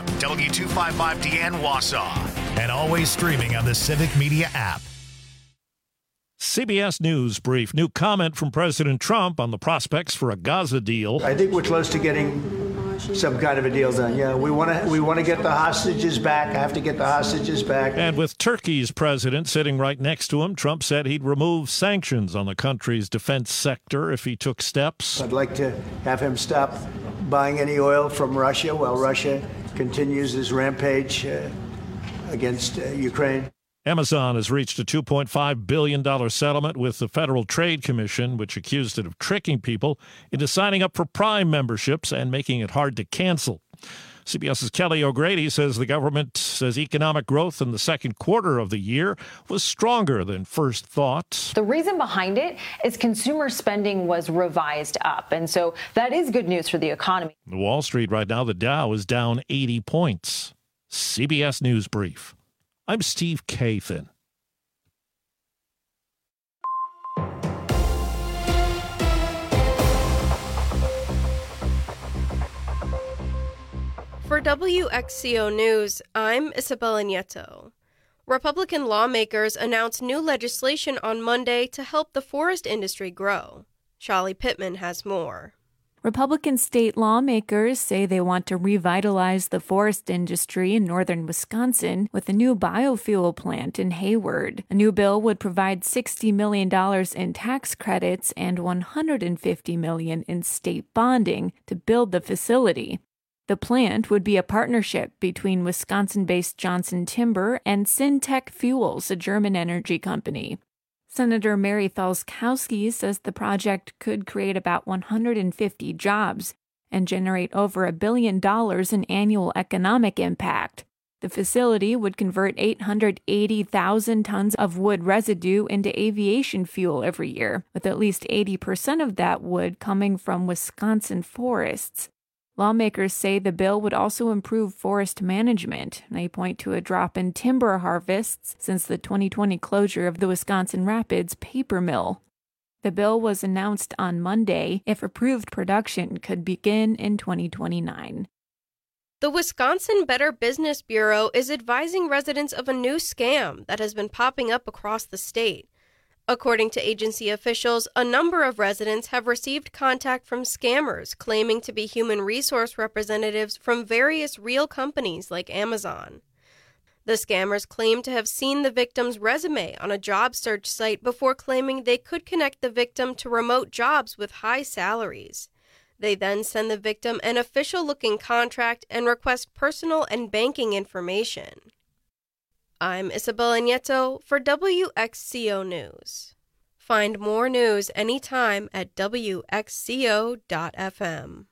FM, W255DN Wausau, and always streaming on the Civic Media app. CBS News brief. New comment from President Trump on the prospects for a Gaza deal. I think we're close to getting some kind of a deal done. Yeah, we want to get the hostages back. I have to get the hostages back. And with Turkey's president sitting right next to him, Trump said he'd remove sanctions on the country's defense sector if he took steps. I'd like to have him stop buying any oil from Russia while Russia continues his rampage against Ukraine. Amazon has reached a $2.5 billion settlement with the Federal Trade Commission, which accused it of tricking people into signing up for Prime memberships and making it hard to cancel. CBS's Kelly O'Grady says the government says economic growth in the second quarter of the year was stronger than first thought. The reason behind it is consumer spending was revised up, and so that is good news for the economy. Wall Street right now, the Dow is down 80 points. CBS News Brief. I'm Steve Kathan. For WXCO News, I'm Isabella Nieto. Republican lawmakers announced new legislation on Monday to help the forest industry grow. Shali Pittman has more. Republican state lawmakers say they want to revitalize the forest industry in northern Wisconsin with a new biofuel plant in Hayward. A new bill would provide $60 million in tax credits and $150 million in state bonding to build the facility. The plant would be a partnership between Wisconsin-based Johnson Timber and Syntec Fuels, a German energy company. Senator Mary Falskowski says the project could create about 150 jobs and generate over $1 billion in annual economic impact. The facility would convert 880,000 tons of wood residue into aviation fuel every year, with at least 80% of that wood coming from Wisconsin forests. Lawmakers say the bill would also improve forest management. They point to a drop in timber harvests since the 2020 closure of the Wisconsin Rapids paper mill. The bill was announced on Monday. If approved, production could begin in 2029. The Wisconsin Better Business Bureau is advising residents of a new scam that has been popping up across the state. According to agency officials, a number of residents have received contact from scammers claiming to be human resource representatives from various real companies like Amazon. The scammers claim to have seen the victim's resume on a job search site before claiming they could connect the victim to remote jobs with high salaries. They then send the victim an official-looking contract and request personal and banking information. I'm Isabella Nieto for WXCO News. Find more news anytime at WXCO.FM.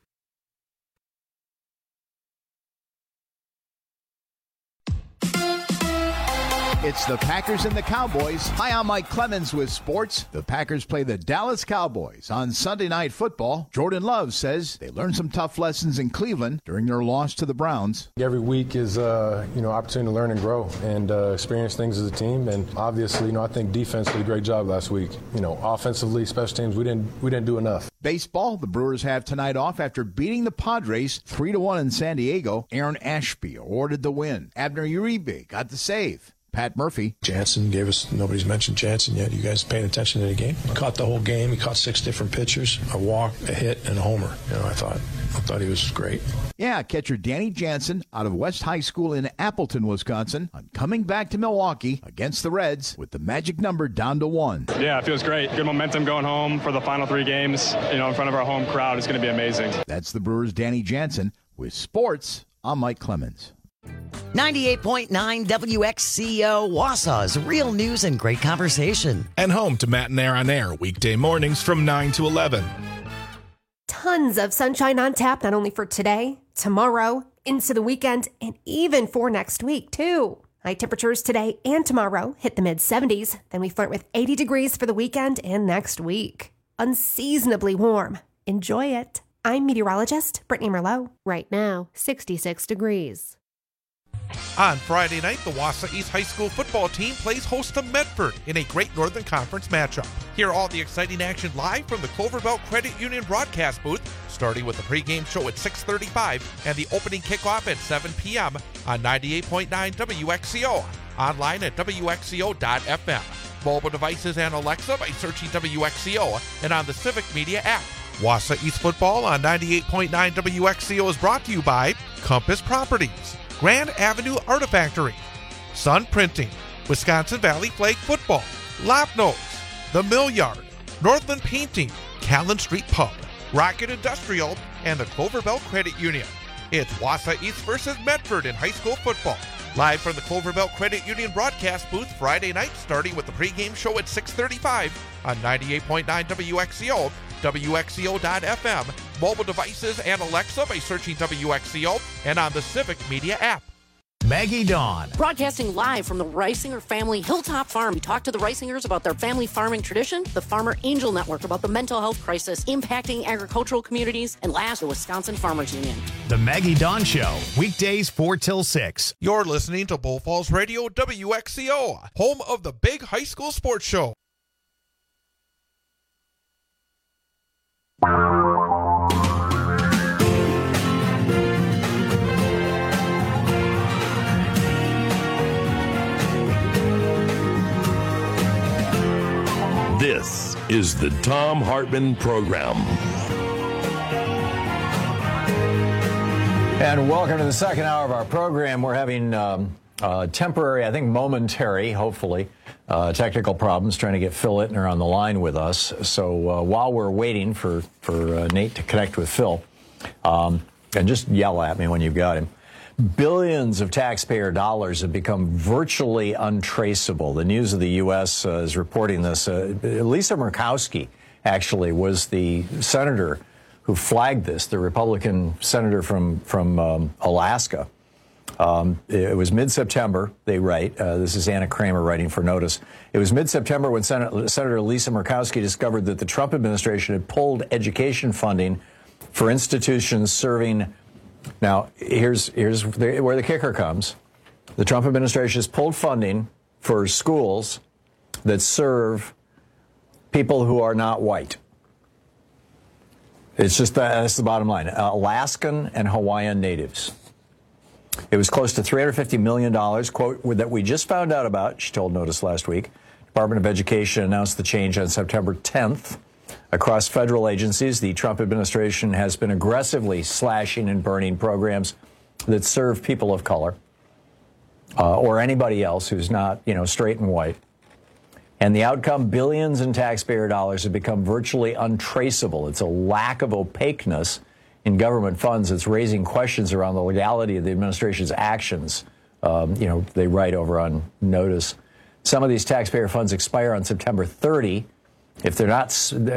It's the Packers and the Cowboys. Hi, I'm Mike Clemens with sports. The Packers play the Dallas Cowboys on Sunday Night Football. Jordan Love says they learned some tough lessons in Cleveland during their loss to the Browns. Every week is opportunity to learn and grow and experience things as a team. And obviously, I think defense did a great job last week. Offensively, special teams, we didn't do enough. Baseball, the Brewers have tonight off after beating the Padres 3-1 in San Diego. Aaron Ashby awarded the win. Abner Uribe got the save. Pat Murphy. Jansen gave us, nobody's mentioned Jansen yet. You guys paying attention to the game? He caught the whole game. He caught 6 different pitchers, a walk, a hit, and a homer. I thought he was great. Yeah, catcher Danny Jansen out of West High School in Appleton, Wisconsin, on coming back to Milwaukee against the Reds with the magic number down to 1. Yeah, it feels great. Good momentum going home for the final 3 games. In front of our home crowd, it's going to be amazing. That's the Brewers' Danny Jansen. With sports, I'm Mike Clemens. 98.9 WXCO, Wausau's real news and great conversation. And home to Mattinaire on Air, weekday mornings from 9 to 11. Tons of sunshine on tap, not only for today, tomorrow, into the weekend, and even for next week, too. High temperatures today and tomorrow hit the mid-70s. Then we flirt with 80 degrees for the weekend and next week. Unseasonably warm. Enjoy it. I'm meteorologist Brittany Merlot. Right now, 66 degrees. On Friday night, the Wausau East High School football team plays host to Medford in a Great Northern Conference matchup. Hear all the exciting action live from the Clover Belt Credit Union broadcast booth starting with the pregame show at 6:35 and the opening kickoff at 7 p.m. on 98.9 WXCO. Online at WXCO.FM. Mobile devices and Alexa by searching WXCO and on the Civic Media app. Wausau East football on 98.9 WXCO is brought to you by Compass Properties, Grand Avenue Artifactory, Sun Printing, Wisconsin Valley Flag Football, Lopnose, The Mill Yard, Northland Painting, Callan Street Pub, Rocket Industrial, and the Clover Bell Credit Union. It's Wausau East versus Medford in high school football. Live from the Clover Bell Credit Union broadcast booth Friday night, starting with the pregame show at 6:35 on 98.9 WXCO, WXCO.FM, mobile devices and Alexa by searching WXCO and on the Civic Media app. Maggie Dawn. Broadcasting live from the Reisinger family Hilltop Farm. We talked to the Reisingers about their family farming tradition, the Farmer Angel Network about the mental health crisis impacting agricultural communities, and last, the Wisconsin Farmers Union. The Maggie Dawn Show, weekdays 4 till 6. You're listening to Bull Falls Radio, WXCO, home of the big high school sports show. This is the Thom Hartmann Program. And welcome to the second hour of our program. We're having temporary, I think momentary, hopefully, technical problems trying to get Phil Ittner on the line with us. So while we're waiting for Nate to connect with Phil, and just yell at me when you've got him. Billions of taxpayer dollars have become virtually untraceable. The News of the U.S. Is reporting this. Lisa Murkowski actually was the senator who flagged this, the Republican senator from Alaska. It was mid-September, they write. This is Anna Kramer writing for Notice. It was mid-September when Senator Lisa Murkowski discovered that the Trump administration had pulled education funding for institutions serving. Now, here's where the kicker comes. The Trump administration has pulled funding for schools that serve people who are not white. It's just that's the bottom line. Alaskan and Hawaiian natives. It was close to $350 million, quote, that we just found out about, she told Notice last week. Department of Education announced the change on September 10th. Across federal agencies, the Trump administration has been aggressively slashing and burning programs that serve people of color or anybody else who's not, straight and white. And the outcome, billions in taxpayer dollars have become virtually untraceable. It's a lack of opaqueness in government funds that's raising questions around the legality of the administration's actions. They write over on Notice. Some of these taxpayer funds expire on September 30. If they're not,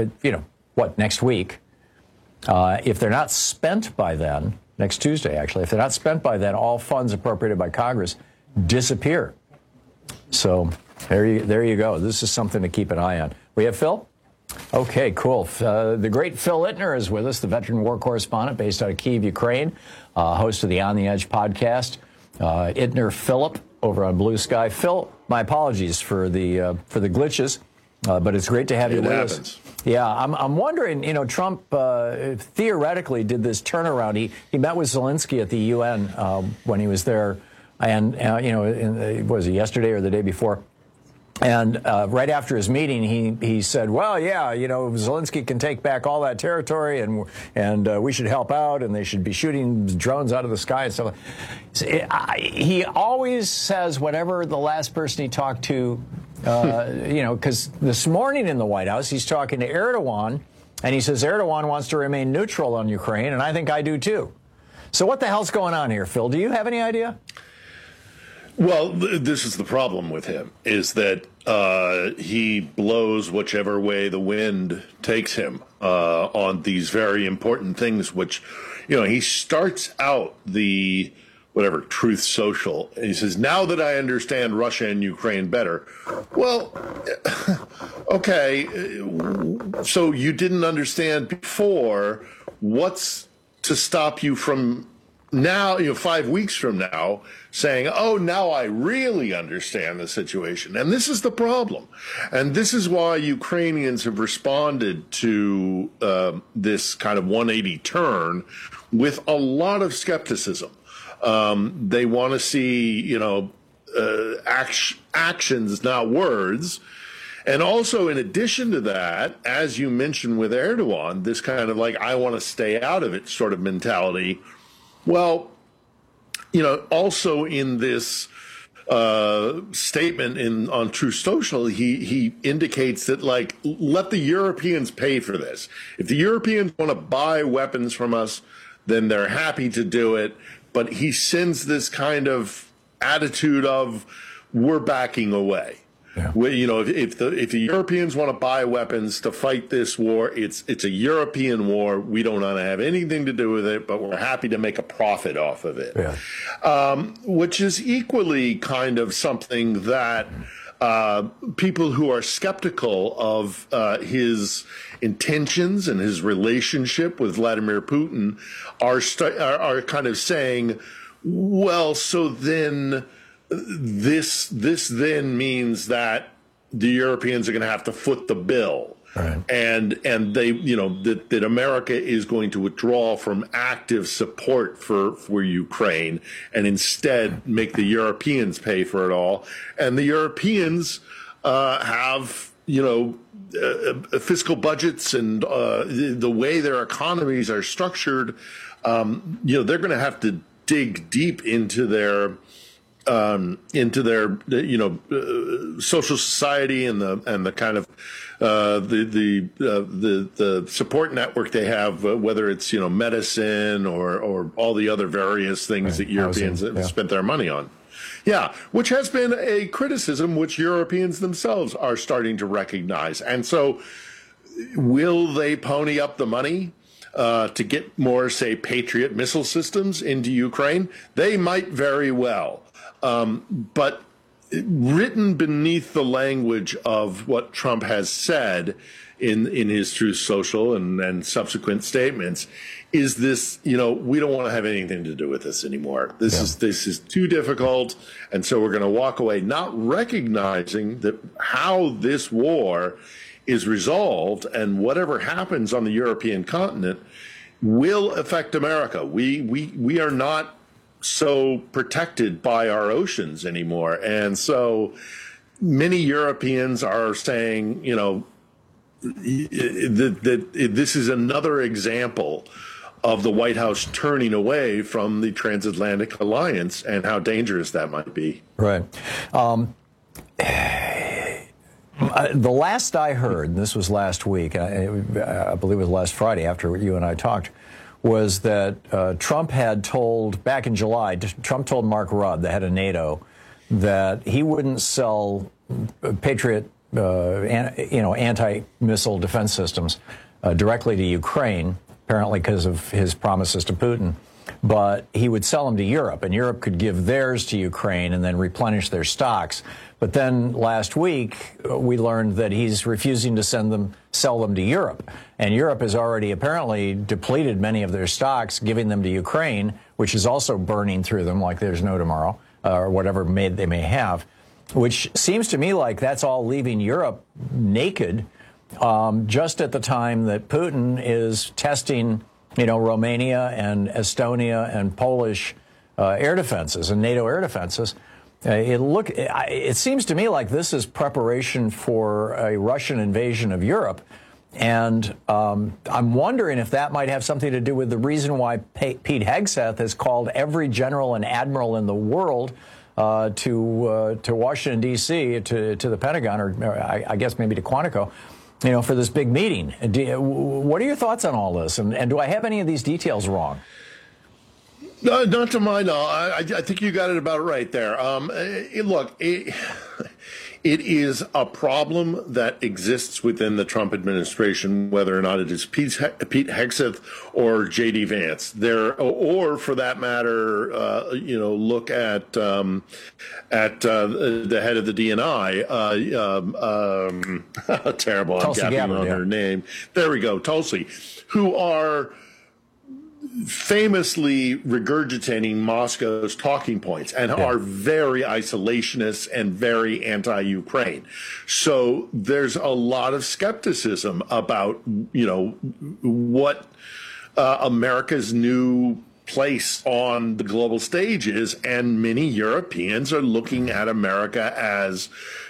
next week? If they're not spent by then, next Tuesday, actually, if they're not spent by then, all funds appropriated by Congress disappear. So there you go. This is something to keep an eye on. We have Phil? Okay, cool. The great Phil Ittner is with us, the veteran war correspondent based out of Kyiv, Ukraine, host of the On the Edge podcast. Ittner Philip over on Blue Sky. Phil, my apologies for the glitches. But it's great to have you with us. Yeah, I'm wondering, Trump theoretically did this turnaround. He met with Zelensky at the UN when he was there, and, was it yesterday or the day before? And right after his meeting, he said, well, yeah, Zelensky can take back all that territory and we should help out and they should be shooting drones out of the sky and stuff. He always says whatever the last person he talked to, because this morning in the White House, he's talking to Erdogan and he says Erdogan wants to remain neutral on Ukraine. And I think I do, too. So what the hell's going on here, Phil? Do you have any idea? Well, this is the problem with him, is that he blows whichever way the wind takes him on these very important things, which, he starts out the Truth Social. And he says, now that I understand Russia and Ukraine better. Well, okay, so you didn't understand before. What's to stop you from now, 5 weeks from now, saying, oh, now I really understand the situation. And this is the problem. And this is why Ukrainians have responded to this kind of 180 turn with a lot of skepticism. They want to see, actions, not words. And also, in addition to that, as you mentioned with Erdogan, this kind of like, I want to stay out of it sort of mentality. Well, also in this statement on Truth Social, he indicates that, like, let the Europeans pay for this. If the Europeans want to buy weapons from us, then they're happy to do it. But he sends this kind of attitude of, we're backing away. Yeah. If the Europeans want to buy weapons to fight this war, it's a European war. We don't want to have anything to do with it, but we're happy to make a profit off of it. Yeah. Which is equally kind of something that people who are skeptical of his intentions and his relationship with Vladimir Putin are kind of saying, well, so then this then means that the Europeans are going to have to foot the bill. Right. And they, that America is going to withdraw from active support for Ukraine and instead make the Europeans pay for it all. And the Europeans have, fiscal budgets and the way their economies are structured. They're going to have to dig deep into their social society and the kind of the support network they have, whether it's medicine or all the other various things that Europeans have spent their money on. Yeah, which has been a criticism which Europeans themselves are starting to recognize. And so, will they pony up the money to get more, say, Patriot missile systems into Ukraine? They might very well. But written beneath the language of what Trump has said in his Truth Social and subsequent statements is this, we don't want to have anything to do with this anymore. This is too difficult. And so we're going to walk away, not recognizing that how this war is resolved and whatever happens on the European continent will affect America. We are not so protected by our oceans anymore. And so many Europeans are saying, that this is another example of the White House turning away from the transatlantic alliance and how dangerous that might be. Right. The last I heard, and this was last week, I believe it was last Friday after you and I talked, was that Trump had told, back in July, Trump told Mark Rudd, the head of NATO, that he wouldn't sell Patriot, anti-missile defense systems directly to Ukraine, apparently because of his promises to Putin, but he would sell them to Europe, and Europe could give theirs to Ukraine and then replenish their stocks. But then last week, we learned that he's refusing to sell them to Europe. And Europe has already apparently depleted many of their stocks, giving them to Ukraine, which is also burning through them like there's no tomorrow, or whatever they may have, which seems to me like that's all leaving Europe naked, just at the time that Putin is testing, Romania and Estonia and Polish air defenses and NATO air defenses. It seems to me like this is preparation for a Russian invasion of Europe. And I'm wondering if that might have something to do with the reason why Pete Hegseth has called every general and admiral in the world to Washington, D.C., to the Pentagon, or I guess maybe to Quantico, for this big meeting. What are your thoughts on all this? And do I have any of these details wrong? No, not to my knowledge. I think you got it about right there. Look, it is a problem that exists within the Trump administration, whether or not it is Pete Hegseth or J.D. Vance. Or for that matter, look at the head of the DNI. Terrible, I'm gapping on her name. There we go, Tulsi, who are famously regurgitating Moscow's talking points and are very isolationist and very anti-Ukraine. So there's a lot of skepticism about, what America's new place on the global stage is, and many Europeans are looking at America as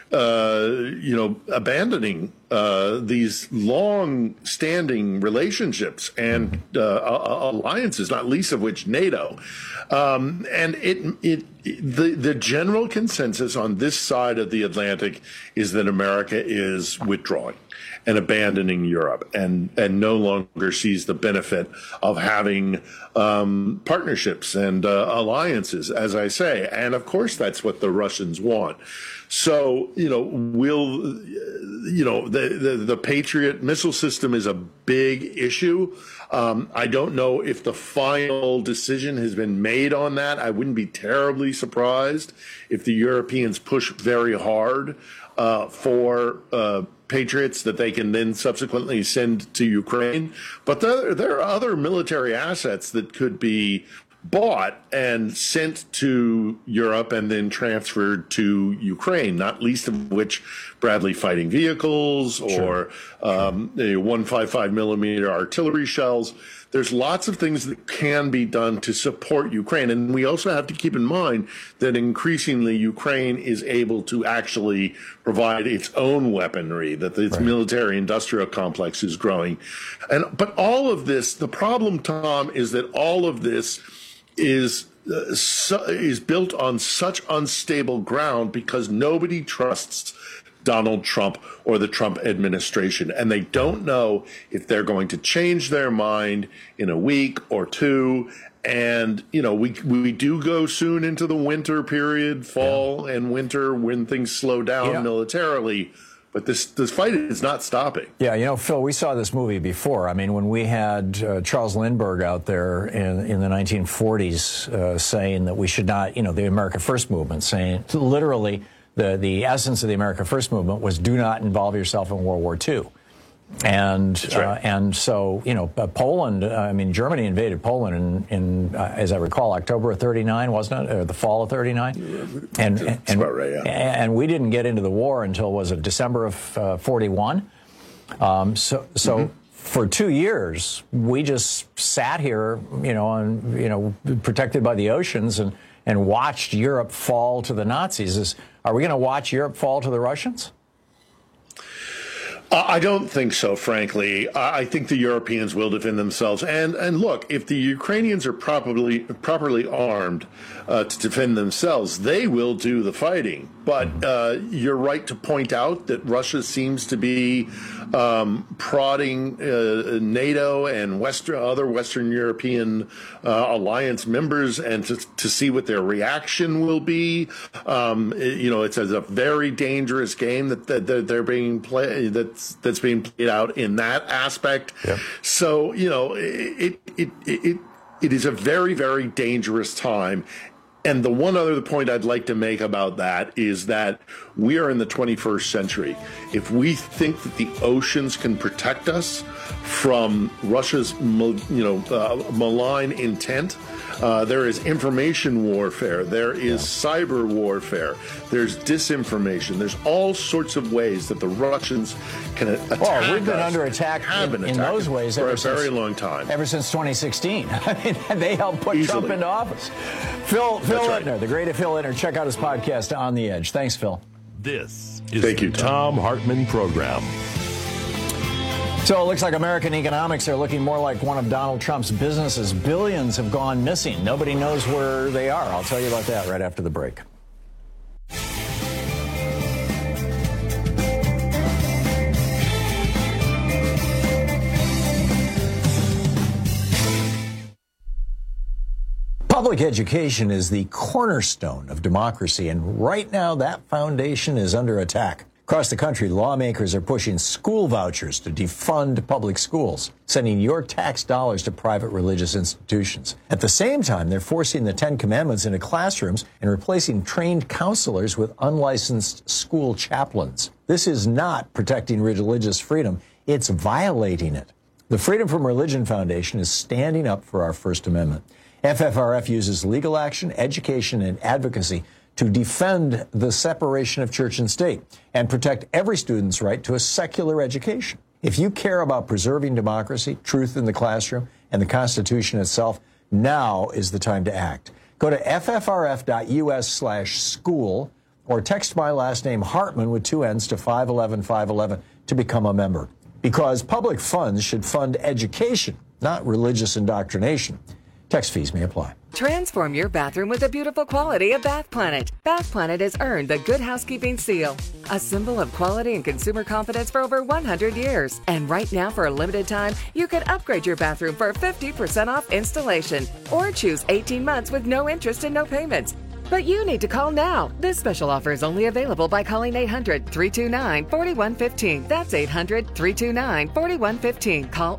abandoning these long-standing relationships and alliances, not least of which NATO. And the general consensus on this side of the Atlantic is that America is withdrawing and abandoning Europe, and no longer sees the benefit of having partnerships and alliances, as I say. And of course, that's what the Russians want. So, the Patriot missile system is a big issue. I don't know if the final decision has been made on that. I wouldn't be terribly surprised if the Europeans push very hard for Patriots that they can then subsequently send to Ukraine. But there are other military assets that could be bought and sent to Europe and then transferred to Ukraine, not least of which Bradley fighting vehicles or 155 millimeter artillery shells. There's lots of things that can be done to support Ukraine. And we also have to keep in mind that increasingly Ukraine is able to actually provide its own weaponry, that its military industrial complex is growing. But all of this, the problem, Tom, is that all of this is built on such unstable ground because nobody trusts Donald Trump or the Trump administration, and they don't know if they're going to change their mind in a week or two. And we do go soon into the winter period, fall and winter, when things slow down militarily. But this fight is not stopping. Yeah, Phil, we saw this movie before. I mean, when we had Charles Lindbergh out there in the 1940s saying that we should not, the America First movement, saying literally the essence of the America First movement was do not involve yourself in World War II. And so, Poland, Germany invaded Poland in as I recall, October of 39, wasn't it? Or the fall of 39? That's about right, yeah. And we didn't get into the war until, was it December of 41? For 2 years, we just sat here, protected by the oceans and watched Europe fall to the Nazis. Are we going to watch Europe fall to the Russians? I don't think so, frankly. I think the Europeans will defend themselves. And look, if the Ukrainians are properly armed to defend themselves, they will do the fighting. But you're right to point out that Russia seems to be prodding NATO and other Western European alliance members, and to see what their reaction will be. It's a very dangerous game that they're being played. That's being played out in that aspect. Yep. So it is a very, very dangerous time. And the one other point I'd like to make about that is that we are in the 21st century. If we think that the oceans can protect us from Russia's, malign intent, there is information warfare, there is cyber warfare, there's disinformation, there's all sorts of ways that the Russians can attack us. We've been under attack in those ways for a very long time. Ever since 2016. They helped put Trump into office. Phil Ittner, the great Phil Ittner. Check out his podcast, On the Edge. Thanks, Phil. This is the Thom Hartmann Program. So it looks like American economics are looking more like one of Donald Trump's businesses. Billions have gone missing. Nobody knows where they are. I'll tell you about that right after the break. Public education is the cornerstone of democracy, and right now that foundation is under attack. Across the country, lawmakers are pushing school vouchers to defund public schools, sending your tax dollars to private religious institutions. At the same time, they're forcing the Ten Commandments into classrooms and replacing trained counselors with unlicensed school chaplains. This is not protecting religious freedom. It's violating it. The Freedom from Religion Foundation is standing up for our First Amendment. FFRF uses legal action, education, and advocacy to defend the separation of church and state and protect every student's right to a secular education. If you care about preserving democracy, truth in the classroom, and the Constitution itself, now is the time to act. Go to ffrf.us/school or text my last name Hartman with 2 N's to 511-511 to become a member. Because public funds should fund education, not religious indoctrination. Text fees may apply. Transform your bathroom with the beautiful quality of Bath Planet. Bath Planet has earned the Good Housekeeping Seal, a symbol of quality and consumer confidence for over 100 years. And right now, for a limited time, you can upgrade your bathroom for 50% off installation or choose 18 months with no interest and no payments. But you need to call now. This special offer is only available by calling 800-329-4115. That's 800-329-4115. Call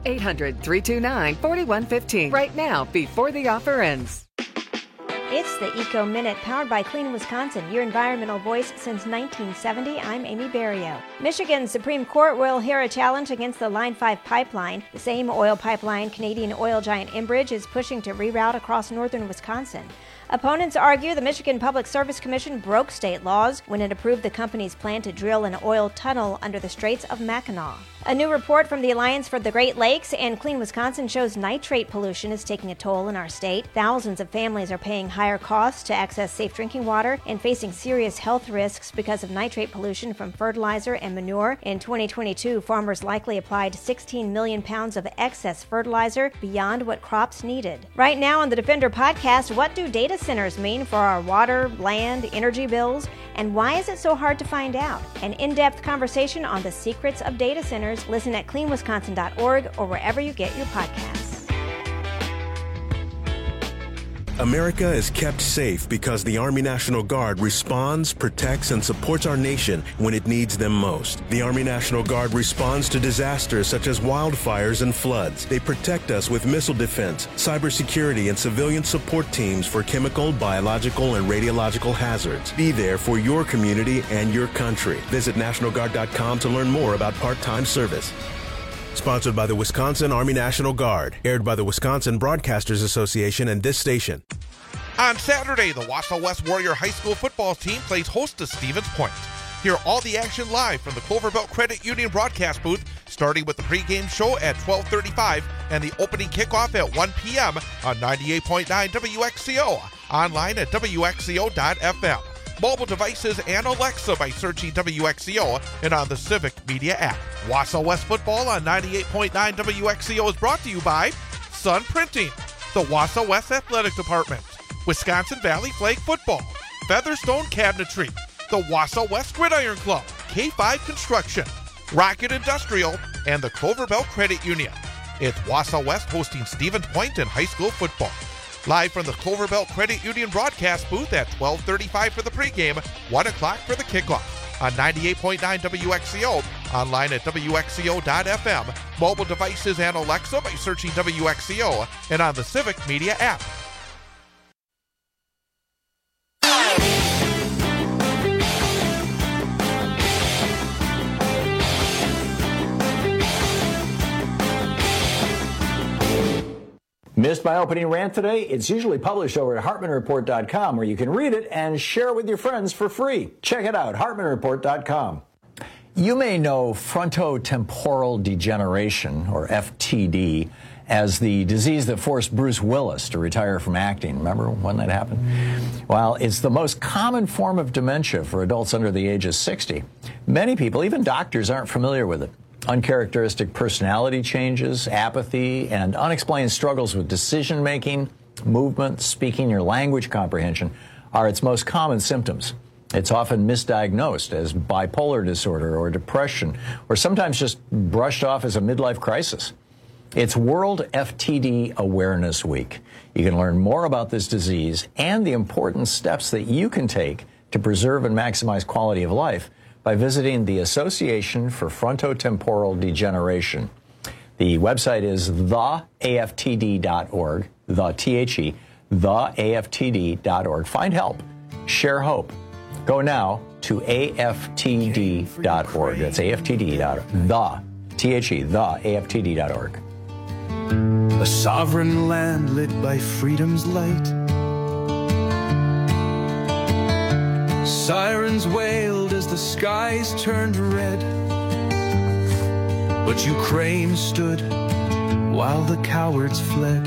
800-329-4115 right now before the offer ends. It's the Eco Minute, powered by Clean Wisconsin, your environmental voice since 1970. I'm Amy Berrio. Michigan's Supreme Court will hear a challenge against the Line 5 pipeline. The same oil pipeline Canadian oil giant Enbridge is pushing to reroute across northern Wisconsin. Opponents argue the Michigan Public Service Commission broke state laws when it approved the company's plan to drill an oil tunnel under the Straits of Mackinac. A new report from the Alliance for the Great Lakes and Clean Wisconsin shows nitrate pollution is taking a toll in our state. Thousands of families are paying higher costs to access safe drinking water and facing serious health risks because of nitrate pollution from fertilizer and manure. In 2022, farmers likely applied 16 million pounds of excess fertilizer beyond what crops needed. Right now on the Defender podcast, what do data centers mean for our water, land, energy bills, and why is it so hard to find out? An in-depth conversation on the secrets of data centers. Listen at cleanwisconsin.org or wherever you get your podcasts. America is kept safe because the Army National Guard responds, protects, and supports our nation when it needs them most. The Army National Guard responds to disasters such as wildfires and floods. They protect us with missile defense, cybersecurity, and civilian support teams for chemical, biological, and radiological hazards. Be there for your community and your country. Visit NationalGuard.com to learn more about part-time service. Sponsored by the Wisconsin Army National Guard. Aired by the Wisconsin Broadcasters Association and this station. On Saturday, the Wausau West Warrior High School football team plays host to Stevens Point. Hear all the action live from the Clover Belt Credit Union broadcast booth, starting with the pregame show at 12:35 and the opening kickoff at 1 p.m. on 98.9 WXCO. Online at WXCO.FM. Mobile devices and Alexa by searching WXCO and on the Civic Media app. Wausau West football on 98.9 WXCO is brought to you by Sun Printing, the Wausau West Athletic Department, Wisconsin Valley Flag Football, Featherstone Cabinetry, the Wausau West Gridiron Club, K5 Construction, Rocket Industrial, and the Clover Belt Credit Union. It's Wausau West hosting Stevens Point in high school football. Live from the Clover Belt Credit Union broadcast booth at 12:35 for the pregame, 1 o'clock for the kickoff. On 98.9 WXCO, online at WXCO.FM, mobile devices and Alexa by searching WXCO, and on the Civic Media app. Missed my opening rant today? It's usually published over at HartmanReport.com, where you can read it and share it with your friends for free. Check it out, HartmanReport.com. You may know frontotemporal degeneration, or FTD, as the disease that forced Bruce Willis to retire from acting. Remember when that happened? Well, it's the most common form of dementia for adults under the age of 60. Many people, even doctors, aren't familiar with it. Uncharacteristic personality changes, apathy, and unexplained struggles with decision-making, movement, speaking, or language comprehension are its most common symptoms. It's often misdiagnosed as bipolar disorder or depression, or sometimes just brushed off as a midlife crisis. It's World FTD Awareness Week. You can learn more about this disease and the important steps that you can take to preserve and maximize quality of life by visiting the Association for Frontotemporal Degeneration. The website is theaftd.org, theaftd.org. Find help. Share hope. Go now to aftd.org. That's aftd.org. The aftd.org. a sovereign land lit by freedom's light. Sirens wailed as the skies turned red, but Ukraine stood while the cowards fled.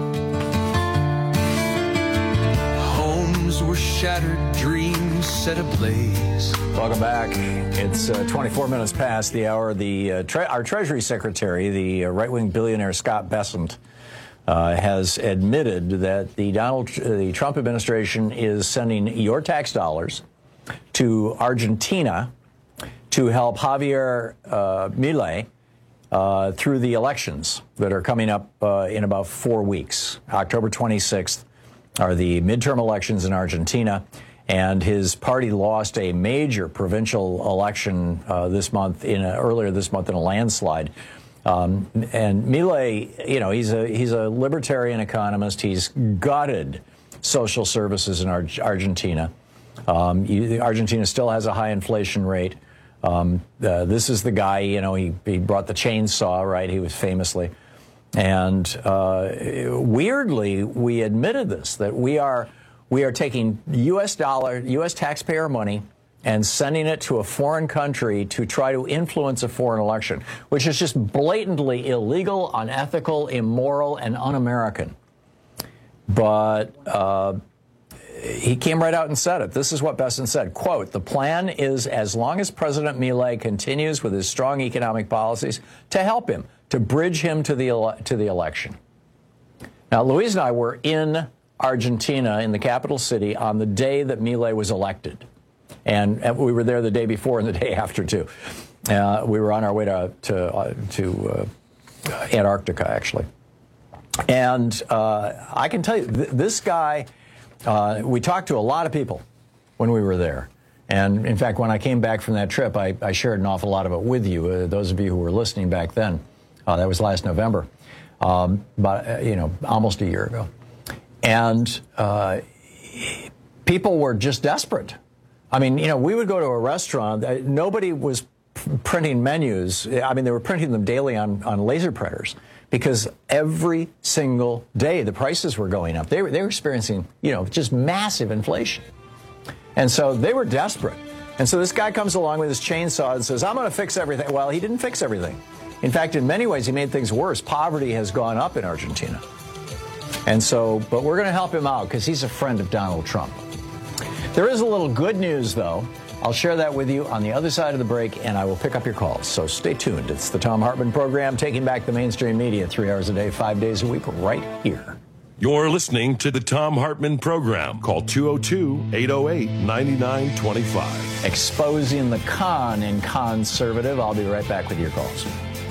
Homes were shattered, dreams set ablaze. Welcome back. It's 24 minutes past the hour. Our Treasury Secretary, the right-wing billionaire Scott Bessent, has admitted that the Trump administration is sending your tax dollars to Argentina to help Javier Milei through the elections that are coming up in about 4 weeks. October 26th are the midterm elections in Argentina, and his party lost a major provincial election earlier this month in a landslide. And Milei, he's a libertarian economist. He's gutted social services in Argentina. Argentina still has a high inflation rate. This is the guy, he brought the chainsaw, right? He was famously. And weirdly, we admitted this, that we are taking U.S. taxpayer money and sending it to a foreign country to try to influence a foreign election, which is just blatantly illegal, unethical, immoral, and un-American. But he came right out and said it. This is what Bessent said, quote, "The plan is, as long as President Milei continues with his strong economic policies, to help him, to bridge him to the election." Now, Louise and I were in Argentina, in the capital city, on the day that Milei was elected. And we were there the day before and the day after, too. We were on our way to Antarctica, actually. And I can tell you, this guy... we talked to a lot of people when we were there. And, in fact, when I came back from that trip, I shared an awful lot of it with you, those of you who were listening back then. That was last November, almost a year ago. And people were just desperate. I mean, we would go to a restaurant. Nobody was printing menus. I mean, they were printing them daily on laser printers, because every single day the prices were going up. They were experiencing, just massive inflation. And so they were desperate. And so this guy comes along with his chainsaw and says, "I'm going to fix everything." Well, he didn't fix everything. In fact, in many ways, he made things worse. Poverty has gone up in Argentina. And so, but we're going to help him out because he's a friend of Donald Trump. There is a little good news, though. I'll share that with you on the other side of the break, and I will pick up your calls. So stay tuned. It's the Thom Hartmann Program, taking back the mainstream media 3 hours a day, 5 days a week, right here. You're listening to the Thom Hartmann Program. Call 202-808-9925. Exposing the con in conservative. I'll be right back with your calls.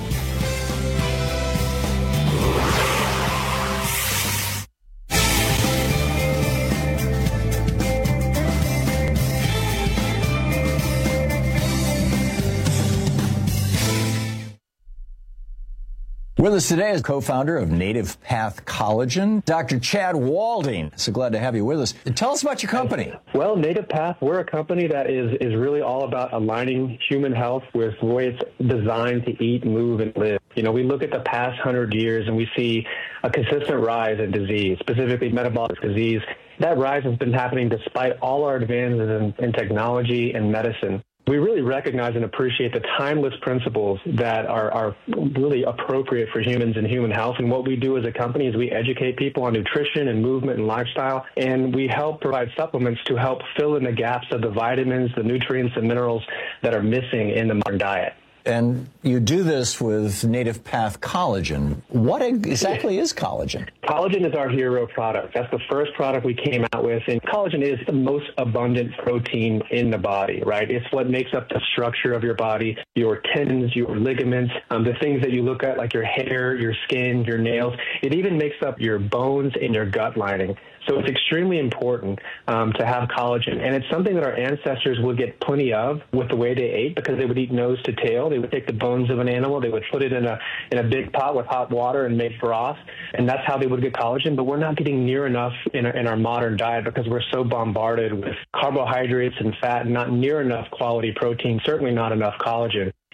With us today is co-founder of Native Path Collagen, Dr. Chad Walding. So glad to have you with us. Tell us about your company. Well, Native Path, we're a company that is really all about aligning human health with the way it's designed to eat, move, and live. We look at the past 100 years and we see a consistent rise in disease, specifically metabolic disease. That rise has been happening despite all our advances in technology and medicine. We really recognize and appreciate the timeless principles that are really appropriate for humans and human health. And what we do as a company is we educate people on nutrition and movement and lifestyle, and we help provide supplements to help fill in the gaps of the vitamins, the nutrients, and minerals that are missing in the modern diet. And you do this with Native Path Collagen. What exactly is collagen? Collagen is our hero product. That's the first product we came out with. And collagen is the most abundant protein in the body, right? It's what makes up the structure of your body, your tendons, your ligaments, the things that you look at, like your hair, your skin, your nails. It even makes up your bones and your gut lining. So it's extremely important to have collagen. And it's something that our ancestors would get plenty of with the way they ate, because they would eat nose to tail. They would take the bones of an animal, they would put it in a big pot with hot water and make broth, and that's how they would get collagen. But we're not getting near enough in our modern diet because we're so bombarded with carbohydrates and fat, not near enough quality protein, certainly not enough collagen.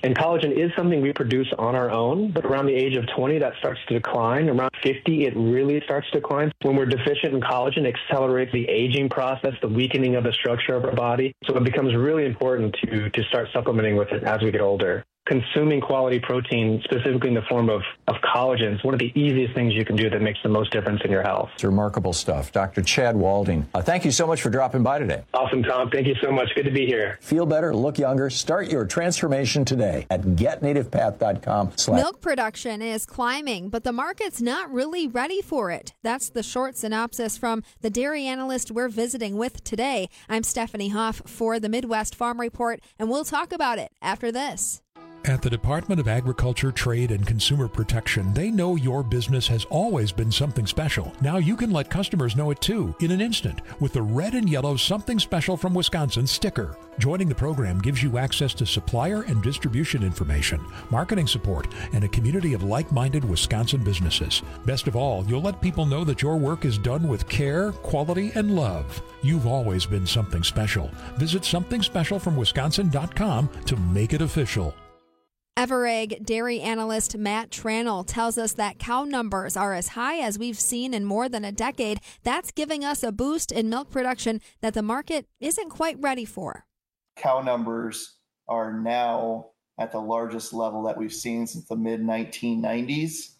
And collagen is something we produce on our own, but around the age of 20, that starts to decline. Around 50, it really starts to decline. When we're deficient in collagen, it accelerates the aging process, the weakening of the structure of our body. So it becomes really important to start supplementing with it as we get older. Consuming quality protein, specifically in the form of collagen, is one of the easiest things you can do that makes the most difference in your health. It's remarkable stuff. Dr. Chad Walding, thank you so much for dropping by today. Awesome, Tom. Thank you so much. Good to be here. Feel better, look younger. Start your transformation today at getnativepath.com. Milk production is climbing, but the market's not really ready for it. That's the short synopsis from the dairy analyst we're visiting with today. I'm Stephanie Hoff for the Midwest Farm Report, and we'll talk about it after this. At the Department of Agriculture, Trade, and Consumer Protection, they know your business has always been something special. Now you can let customers know it too, in an instant, with the red and yellow Something Special from Wisconsin sticker. Joining the program gives you access to supplier and distribution information, marketing support, and a community of like-minded Wisconsin businesses. Best of all, you'll let people know that your work is done with care, quality, and love. You've always been something special. Visit somethingspecialfromwisconsin.com to make it official. Everegg dairy analyst Matt Tranel tells us that cow numbers are as high as we've seen in more than a decade. That's giving us a boost in milk production that the market isn't quite ready for. Cow numbers are now at the largest level that we've seen since the mid-1990s.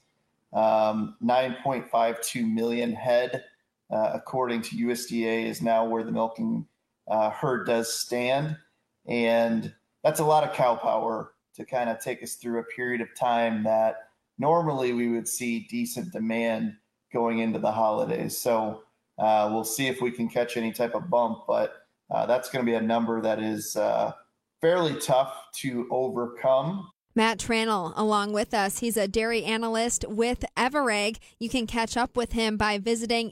9.52 million head, according to USDA, is now where the milking herd does stand. And that's a lot of cow power to kind of take us through a period of time that normally we would see decent demand going into the holidays. So we'll see if we can catch any type of bump, but that's going to be a number that is fairly tough to overcome. Matt Tranel along with us. He's a dairy analyst with Everegg. You can catch up with him by visiting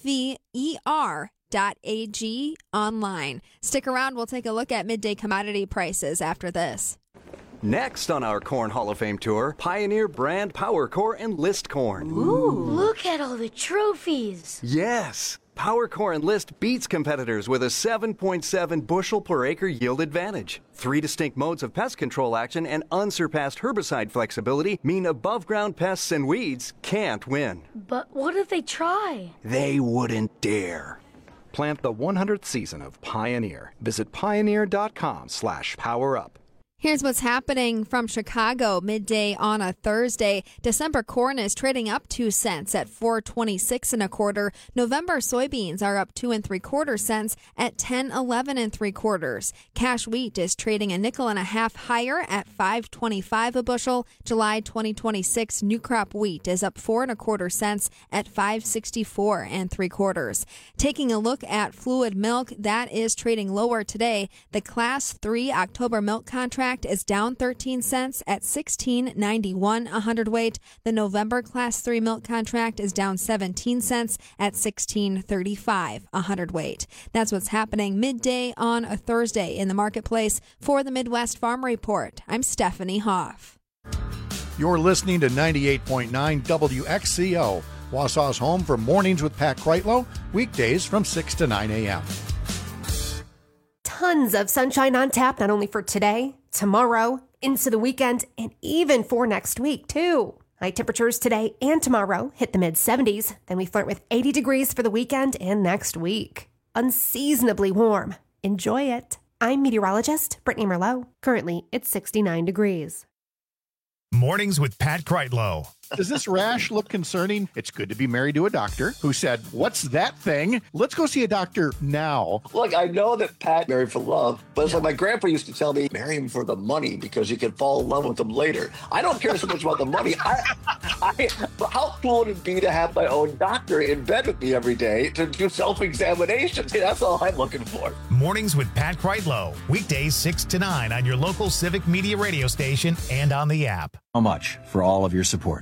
EVER.ag online. Stick around. We'll take a look at midday commodity prices after this. Next on our Corn Hall of Fame tour, Pioneer brand Power Core Enlist corn. Ooh, look at all the trophies. Yes, Power Core Enlist beats competitors with a 7.7 bushel per acre yield advantage. 3 distinct modes of pest control action and unsurpassed herbicide flexibility mean above ground pests and weeds can't win. But what if they try? They wouldn't dare. Plant the 100th season of Pioneer. Visit pioneer.com/powerup. Here's what's happening from Chicago midday on a Thursday. December corn is trading up 2 cents at $4.26 1/4. November soybeans are up 2 3/4 cents at $10.11 3/4. Cash wheat is trading a nickel and a half higher at $5.25 a bushel. July 2026 new crop wheat is up 4 1/4 cents at $5.64 3/4. Taking a look at fluid milk, that is trading lower today. The Class 3 October milk contract is down 13 cents at $16.91 a hundredweight. The November Class 3 milk contract is down 17 cents at $16.35 a hundredweight. That's what's happening midday on a Thursday in the marketplace. For the Midwest Farm Report, I'm Stephanie Hoff. You're listening to 98.9 WXCO, Wausau's home for Mornings with Pat Kreitlow, weekdays from 6 to 9 a.m. Tons of sunshine on tap, not only for today, tomorrow, into the weekend, and even for next week, too. High temperatures today and tomorrow hit the mid-70s. Then we flirt with 80 degrees for the weekend and next week. Unseasonably warm. Enjoy it. I'm meteorologist Brittany Merlot. Currently, it's 69 degrees. Mornings with Pat Kreitlow. Does this rash look concerning? It's good to be married to a doctor who said, "What's that thing? Let's go see a doctor now." Look, I know that Pat married for love, but it's like my grandpa used to tell me, marry him for the money because you can fall in love with him later. I don't care so much about the money. How cool would it be to have my own doctor in bed with me every day to do self-examinations? That's all I'm looking for. Mornings with Pat Kreitlow. Weekdays 6 to 9 on your local Civic Media radio station and on the app. So much for all of your support.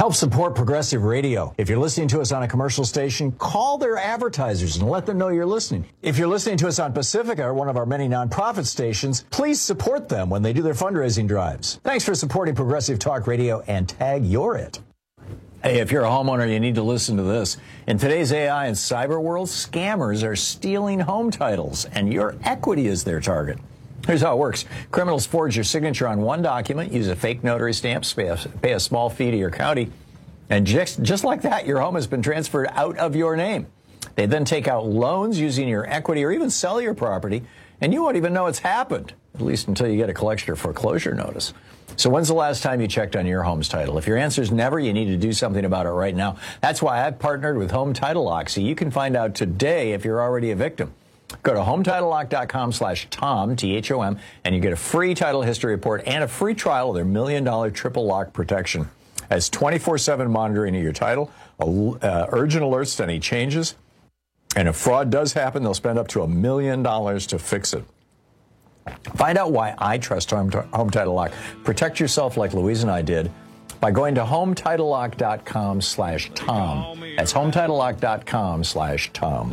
Help support Progressive Radio. If you're listening to us on a commercial station, call their advertisers and let them know you're listening. If you're listening to us on Pacifica, one of our many nonprofit stations, please support them when they do their fundraising drives. Thanks for supporting Progressive Talk Radio and tag you're it. Hey, if you're a homeowner, you need to listen to this. In today's AI and cyber world, scammers are stealing home titles, and your equity is their target. Here's how it works. Criminals forge your signature on one document, use a fake notary stamp, pay a small fee to your county, and just like that, your home has been transferred out of your name. They then take out loans using your equity or even sell your property, and you won't even know it's happened, at least until you get a collection or foreclosure notice. So when's the last time you checked on your home's title? If your answer is never, you need to do something about it right now. That's why I've partnered with Home Title Lock, so you can find out today if you're already a victim. Go to HometitleLock.com/Tom, T-H-O-M, and you get a free title history report and a free trial of their $1 million triple lock protection. As 24/7 monitoring of your title, urgent alerts to any changes, and if fraud does happen, they'll spend up to $1 million to fix it. Find out why I trust Home Title Lock. Protect yourself like Louise and I did by going to HometitleLock.com/Tom. That's HometitleLock.com/Tom.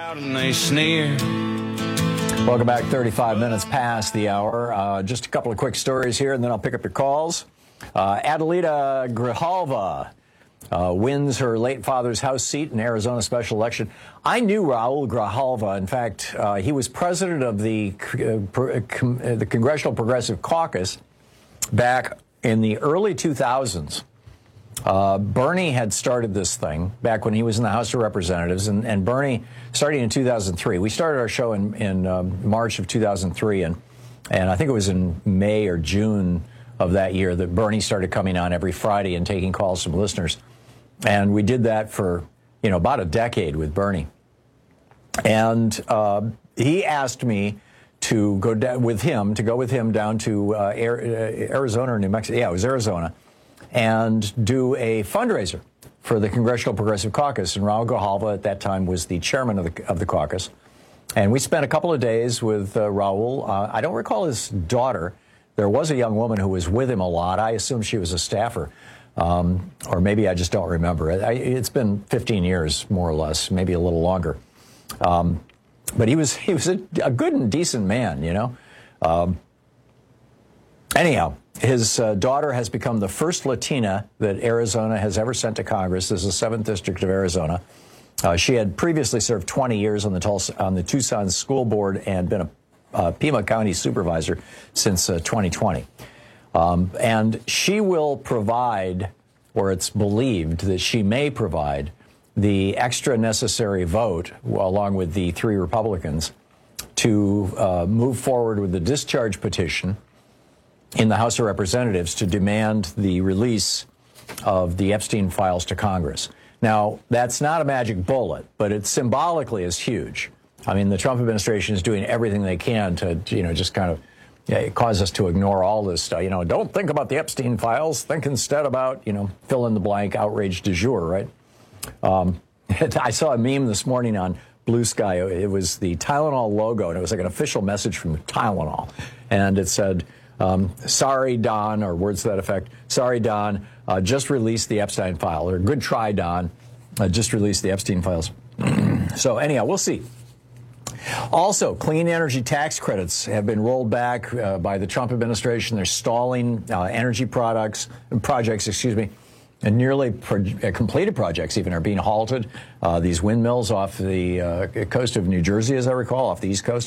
Welcome back. 35 minutes past the hour. Just a couple of quick stories here, and then I'll pick up your calls. Adelita Grijalva wins her late father's House seat in Arizona special election. I knew Raul Grijalva. In fact, he was president of the Congressional Progressive Caucus back in the early 2000s. Bernie had started this thing back when he was in the House of Representatives, and Bernie, starting in 2003. We started our show in March of 2003, and I think it was in May or June of that year that Bernie started coming on every Friday and taking calls from listeners. And we did that for, about a decade with Bernie. And he asked me to go with him down to Arizona or New Mexico. Yeah, it was Arizona. And do a fundraiser for the Congressional Progressive Caucus. And Raul Grijalva at that time was the chairman of the caucus. And we spent a couple of days with Raul. I don't recall his daughter. There was a young woman who was with him a lot. I assume she was a staffer. Or maybe I just don't remember. It's been 15 years, more or less, maybe a little longer. But he was a good and decent man, Anyhow, his daughter has become the first Latina that Arizona has ever sent to Congress. This is the 7th District of Arizona. She had previously served 20 years on the Tucson School Board and been a Pima County supervisor since 2020. And she will provide, or it's believed that she may provide, the extra necessary vote, along with the 3 Republicans, to move forward with the discharge petition in the House of Representatives to demand the release of the Epstein files to Congress. Now, that's not a magic bullet, but it symbolically is huge. I mean, the Trump administration is doing everything they can to, just kind of cause us to ignore all this stuff. Don't think about the Epstein files. Think instead about, fill in the blank outrage du jour, right? I saw a meme this morning on Blue Sky. It was the Tylenol logo, and it was like an official message from Tylenol. And it said, sorry, Don, or words to that effect. Sorry, Don, just release the Epstein file. Or good try, Don, just release the Epstein files. So anyhow, we'll see. Also, clean energy tax credits have been rolled back by the Trump administration. They're stalling energy projects, and nearly completed projects even are being halted. These windmills off the coast of New Jersey, as I recall, off the East Coast.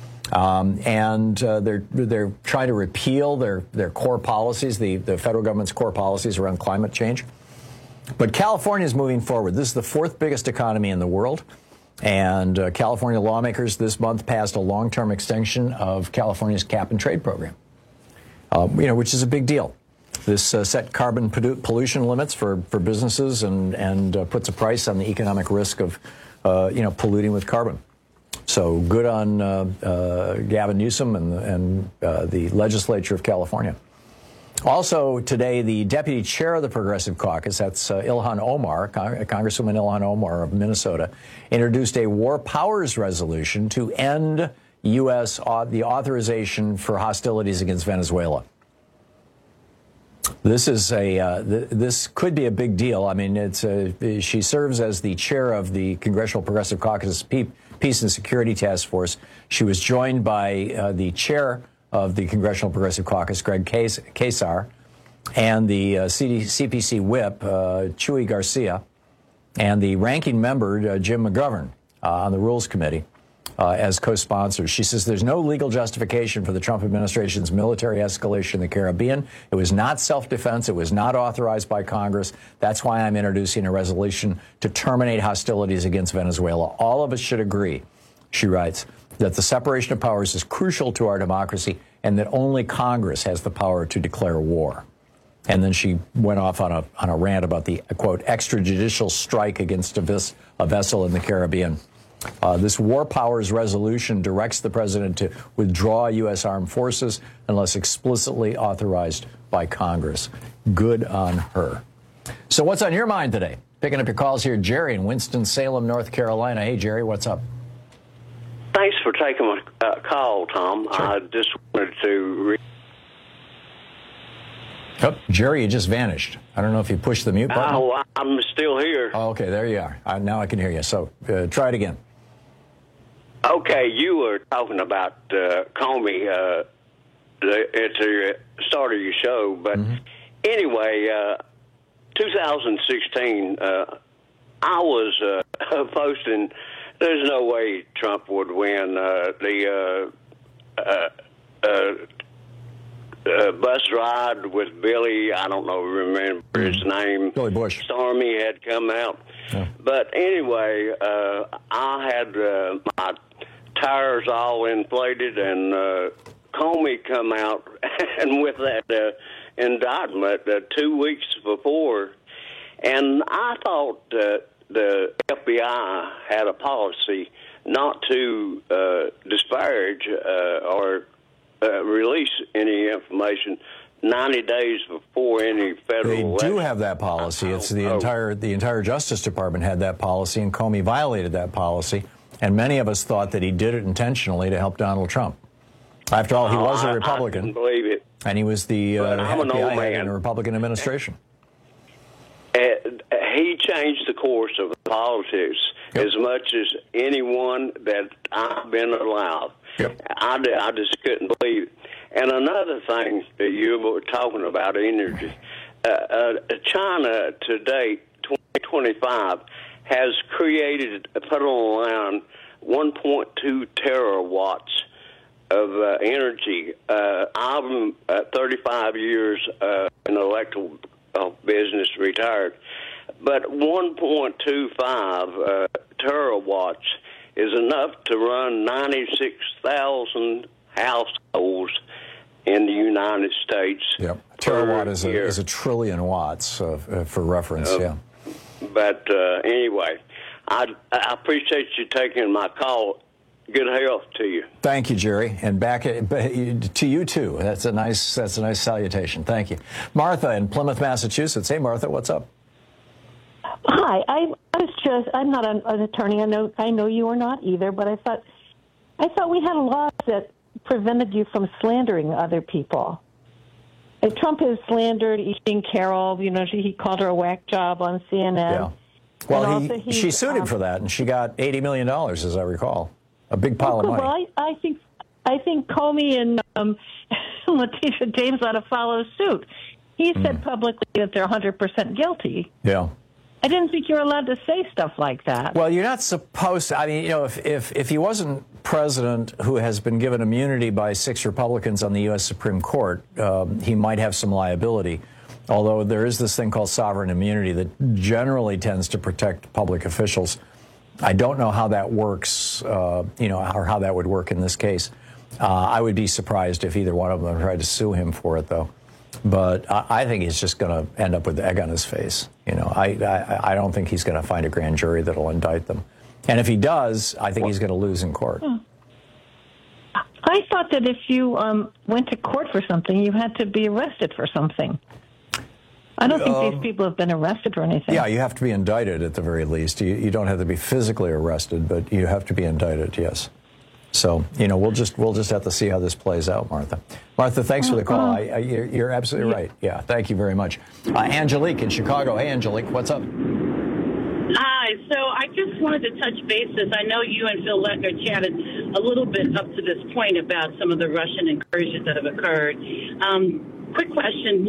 And they're trying to repeal their core policies, the federal government's core policies around climate change. But California is moving forward. This is the 4th biggest economy in the world. And California lawmakers this month passed a long-term extension of California's cap-and-trade program, which is a big deal. This set carbon pollution limits for businesses and puts a price on the economic risk of, polluting with carbon. So good on Gavin Newsom and the legislature of California. Also today, the deputy chair of the Progressive Caucus, that's Ilhan Omar, Congresswoman Ilhan Omar of Minnesota, introduced a war powers resolution to end the authorization for hostilities against Venezuela. This is this could be a big deal. I mean, she serves as the chair of the Congressional Progressive Caucus Peace and Security Task Force. She was joined by the chair of the Congressional Progressive Caucus, Greg Casar, and the CPC whip, Chuy Garcia, and the ranking member, Jim McGovern, on the Rules Committee. As co-sponsors. She says there's no legal justification for the Trump administration's military escalation in the Caribbean. It was not self-defense. It was not authorized by Congress. That's why I'm introducing a resolution to terminate hostilities against Venezuela. All of us should agree, she writes, that the separation of powers is crucial to our democracy and that only Congress has the power to declare war. And then she went off on a rant about the, quote, extrajudicial strike against a vessel in the Caribbean. This war powers resolution directs the president to withdraw U.S. armed forces unless explicitly authorized by Congress. Good on her. So what's on your mind today? Picking up your calls here, Jerry in Winston-Salem, North Carolina. Hey, Jerry, what's up? Thanks for taking my call, Tom. Sure. I just wanted to... Oh, Jerry, you just vanished. I don't know if you pushed the mute button. Oh, I'm still here. Oh, okay, there you are. Now I can hear you. So try it again. Okay, you were talking about Comey at the start of your show, but anyway, 2016, I was posting, there's no way Trump would win the bus ride with Billy, I don't know, remember his name. Billy Bush. Stormy had come out. Yeah. But anyway, I had my tires all inflated, and Comey come out and with that indictment 2 weeks before. And I thought the FBI had a policy not to disparage or release any information 90 days before any federal election. They do have that policy. It's the entire Justice Department had that policy, and Comey violated that policy. And many of us thought that he did it intentionally to help Donald Trump. After all, he was a Republican. I couldn't believe it. And he was the FBI head in a Republican administration. He changed the course of politics as much as anyone that I've been allowed. Yep. I just couldn't believe it. And another thing that you were talking about, energy, China to date, 2025, has created, put online 1.2 terawatts of energy. I'm 35 years in the electrical business, retired. But 1.25 terawatts is enough to run 96,000 households in the United States. Yep. Terawatt is a trillion watts for reference, yeah. But anyway, I appreciate you taking my call. Good health to you. Thank you, Jerry, and back to you too. That's a nice salutation. Thank you, Martha in Plymouth, Massachusetts. Hey, Martha, what's up? Hi, I'm not an attorney. I know you are not either. But I thought we had a law that prevented you from slandering other people. Trump has slandered Jean Carroll. You know, he called her a whack job on CNN. Yeah. Well, she sued him for that, and she got $80 million, as I recall. A big pile of money. Well, I think Comey and Letitia James ought to follow suit. He said publicly that they're 100% guilty. Yeah. I didn't think you were allowed to say stuff like that. Well, you're not supposed to. I mean, you know, if he wasn't president who has been given immunity by 6 Republicans on the U.S. Supreme Court, he might have some liability. Although there is this thing called sovereign immunity that generally tends to protect public officials. I don't know how that works, or how that would work in this case. I would be surprised if either one of them tried to sue him for it, though. But I think he's just going to end up with egg on his face. You know, I don't think he's going to find a grand jury that'll indict them. And if he does, I think he's going to lose in court. I thought that if you went to court for something, you had to be arrested for something. I don't think these people have been arrested for anything. Yeah, you have to be indicted at the very least. You don't have to be physically arrested, but you have to be indicted, yes. So, we'll just have to see how this plays out, Martha. Martha, thanks for the call. You're absolutely right. Yeah, thank you very much. Angelique in Chicago. Hey, Angelique, what's up? Hi. So I just wanted to touch bases. I know you and Phil Lettner chatted a little bit up to this point about some of the Russian incursions that have occurred. Quick question.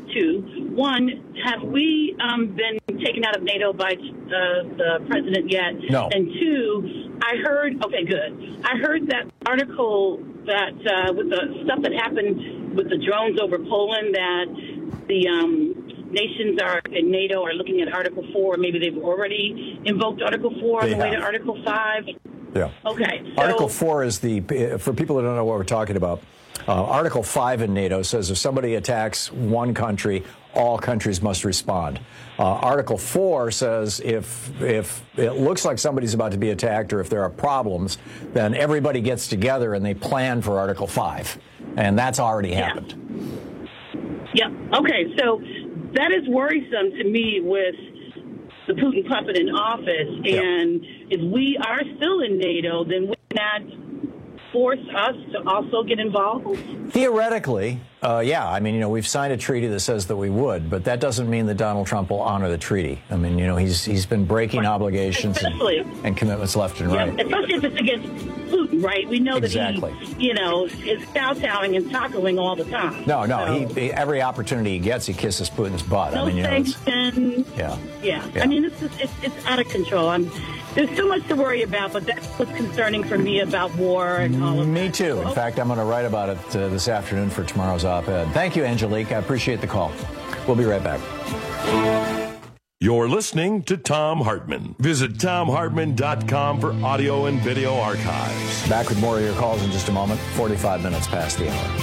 One, have we been taken out of NATO by the president yet? No. And two, I heard that article that with the stuff that happened with the drones over Poland, that the nations in NATO are looking at Article 4. Maybe they've already invoked Article 4 on the way to Article 5. Yeah. Okay. So, Article 4 is for people who don't know what we're talking about, Article 5 in NATO says if somebody attacks one country, all countries must respond. Article 4 says if it looks like somebody's about to be attacked or if there are problems, then everybody gets together and they plan for Article 5. And that's already happened. Yeah. Okay. So that is worrisome to me with the Putin puppet in office. And if we are still in NATO, then would that force us to also get involved? Theoretically, yeah. I mean, we've signed a treaty that says that we would, but that doesn't mean that Donald Trump will honor the treaty. I mean, he's been breaking obligations and commitments left and right. Especially if it's against Putin, right? We know that he, is kowtowing and tackling all the time. No, he every opportunity he gets, he kisses Putin's butt. No sanctions. Yeah. I mean, it's out of control. There's so much to worry about, but that's what's concerning for me about war and all of that. Me too. In fact, I'm going to write about it this afternoon for tomorrow's op-ed. Thank you, Angelique. I appreciate the call. We'll be right back. You're listening to Thom Hartmann. Visit ThomHartmann.com for audio and video archives. Back with more of your calls in just a moment. 45 minutes past the hour.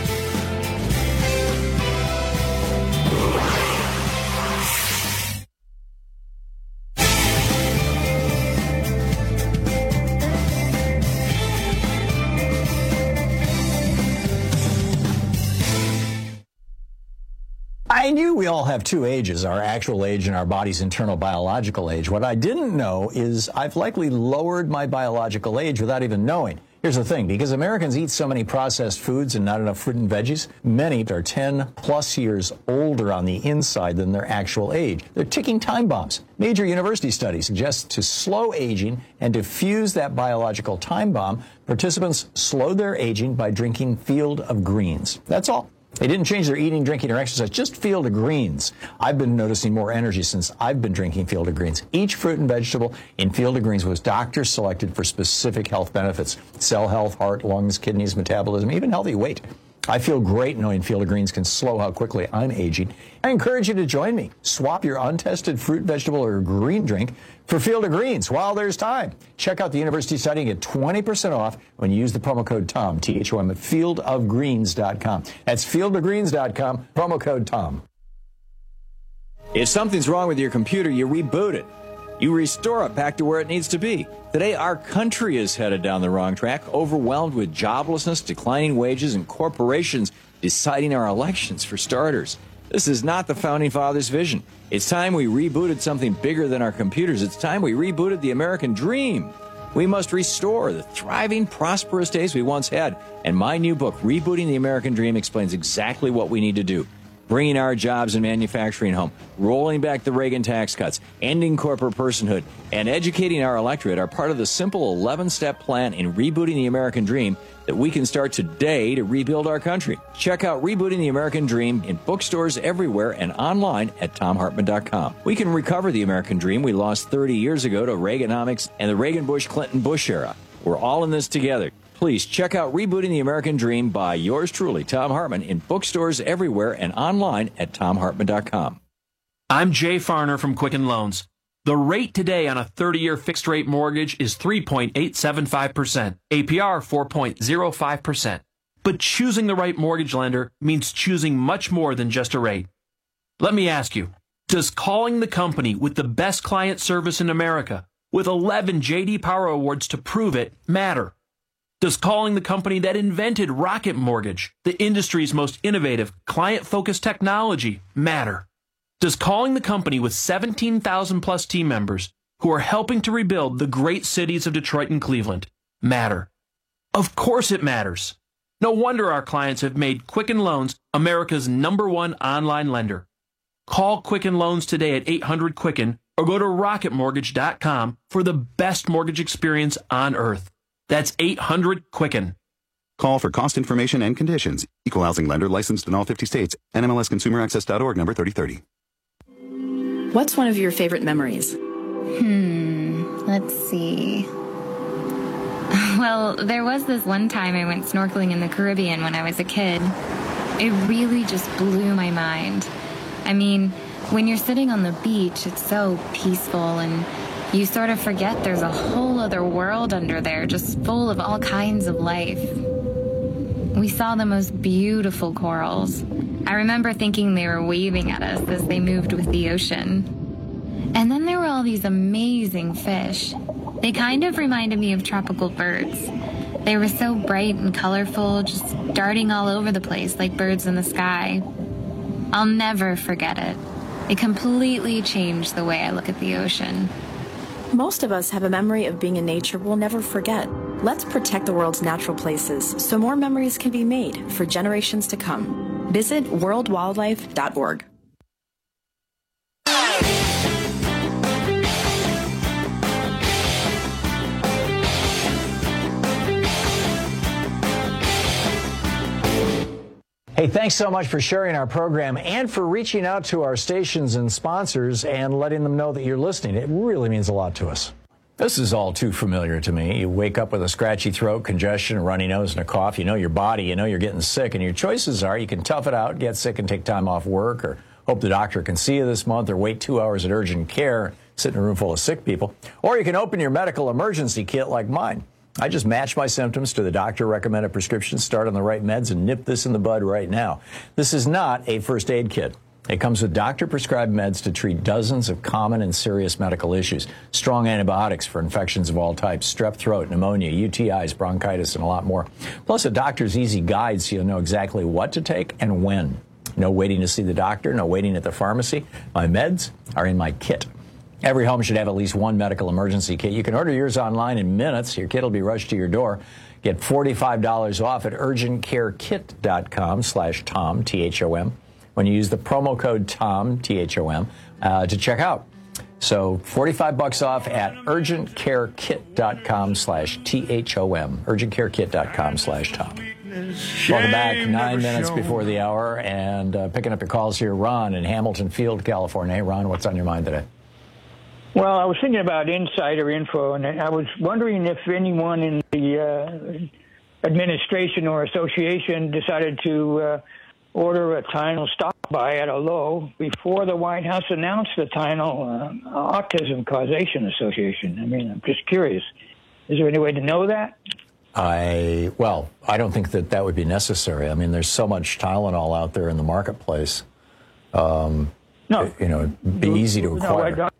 I knew we all have two ages, our actual age and our body's internal biological age. What I didn't know is I've likely lowered my biological age without even knowing. Here's the thing, because Americans eat so many processed foods and not enough fruit and veggies, many are 10 plus years older on the inside than their actual age. They're ticking time bombs. Major university studies suggest to slow aging and to fuse that biological time bomb, participants slowed their aging by drinking Field of Greens. That's all. They didn't change their eating, drinking, or exercise, just Field of Greens. I've been noticing more energy since I've been drinking Field of Greens. Each fruit and vegetable in Field of Greens was doctor selected for specific health benefits: cell health, heart, lungs, kidneys, metabolism, even healthy weight. I feel great knowing Field of Greens can slow how quickly I'm aging. I encourage you to join me. Swap your untested fruit, vegetable, or green drink for Field of Greens while there's time. Check out the university study and get 20% off when you use the promo code TOM, T-H-O-M, at fieldofgreens.com. That's fieldofgreens.com, promo code TOM. If something's wrong with your computer, you reboot it. You restore it back to where it needs to be. Today, our country is headed down the wrong track, overwhelmed with joblessness, declining wages, and corporations deciding our elections, for starters. This is not the Founding Fathers' vision. It's time we rebooted something bigger than our computers. It's time we rebooted the American dream. We must restore the thriving, prosperous days we once had. And my new book, Rebooting the American Dream, explains exactly what we need to do. Bringing our jobs and manufacturing home, rolling back the Reagan tax cuts, ending corporate personhood, and educating our electorate are part of the simple 11-step plan in Rebooting the American Dream that we can start today to rebuild our country. Check out Rebooting the American Dream in bookstores everywhere and online at TomHartmann.com. We can recover the American dream we lost 30 years ago to Reaganomics and the Reagan-Bush-Clinton-Bush era. We're all in this together. Please check out Rebooting the American Dream by yours truly, Thom Hartmann, in bookstores everywhere and online at TomHartmann.com. I'm Jay Farner from Quicken Loans. The rate today on a 30-year fixed-rate mortgage is 3.875%, APR 4.05%. But choosing the right mortgage lender means choosing much more than just a rate. Let me ask you, does calling the company with the best client service in America, with 11 J.D. Power Awards to prove it, matter? Does calling the company that invented Rocket Mortgage, the industry's most innovative, client-focused technology, matter? Does calling the company with 17,000 plus team members who are helping to rebuild the great cities of Detroit and Cleveland matter? Of course it matters. No wonder our clients have made Quicken Loans America's #1 online lender. Call Quicken Loans today at 800-QUICKEN or go to rocketmortgage.com for the best mortgage experience on earth. That's 800-QUICKEN. Call for cost information and conditions. Equal housing lender licensed in all 50 states. NMLSconsumeraccess.org number 3030. What's one of your favorite memories? Let's see. Well, there was this one time I went snorkeling in the Caribbean when I was a kid. It really just blew my mind. I mean, when you're sitting on the beach, it's so peaceful and you sort of forget there's a whole other world under there, just full of all kinds of life. We saw the most beautiful corals. I remember thinking they were waving at us as they moved with the ocean. And then there were all these amazing fish. They kind of reminded me of tropical birds. They were so bright and colorful, just darting all over the place like birds in the sky. I'll never forget it. It completely changed the way I look at the ocean. Most of us have a memory of being in nature we'll never forget. Let's protect the world's natural places so more memories can be made for generations to come. Visit worldwildlife.org. Hey, thanks so much for sharing our program and for reaching out to our stations and sponsors and letting them know that you're listening. It really means a lot to us. This is all too familiar to me. You wake up with a scratchy throat, congestion, a runny nose, and a cough. You know your body. You know you're getting sick. And your choices are you can tough it out, get sick, and take time off work, or hope the doctor can see you this month, or wait 2 hours at urgent care, sit in a room full of sick people. Or you can open your medical emergency kit like mine. I just match my symptoms to the doctor-recommended prescription, start on the right meds, and nip this in the bud right now. This is not a first aid kit. It comes with doctor-prescribed meds to treat dozens of common and serious medical issues, strong antibiotics for infections of all types, strep throat, pneumonia, UTIs, bronchitis, and a lot more. Plus a doctor's easy guide so you'll know exactly what to take and when. No waiting to see the doctor, no waiting at the pharmacy. My meds are in my kit. Every home should have at least one medical emergency kit. You can order yours online in minutes. Your kit will be rushed to your door. Get $45 off at urgentcarekit.com/Tom, T-H-O-M, when you use the promo code TOM, T-H-O-M, to check out. So $45 off at urgentcarekit.com/THOM, urgentcarekit.com/Tom. Welcome back, 9 minutes before the hour, and picking up your calls here, Ron in Hamilton Field, California. Hey, Ron, what's on your mind today? Well, I was thinking about insider info, and I was wondering if anyone in the administration or association decided to order a Tylenol stock buy at a low before the White House announced the Tylenol Autism Causation Association. I mean, I'm just curious. Is there any way to know that? I don't think that would be necessary. I mean, there's so much Tylenol out there in the marketplace. No. You know, it'd be easy to acquire.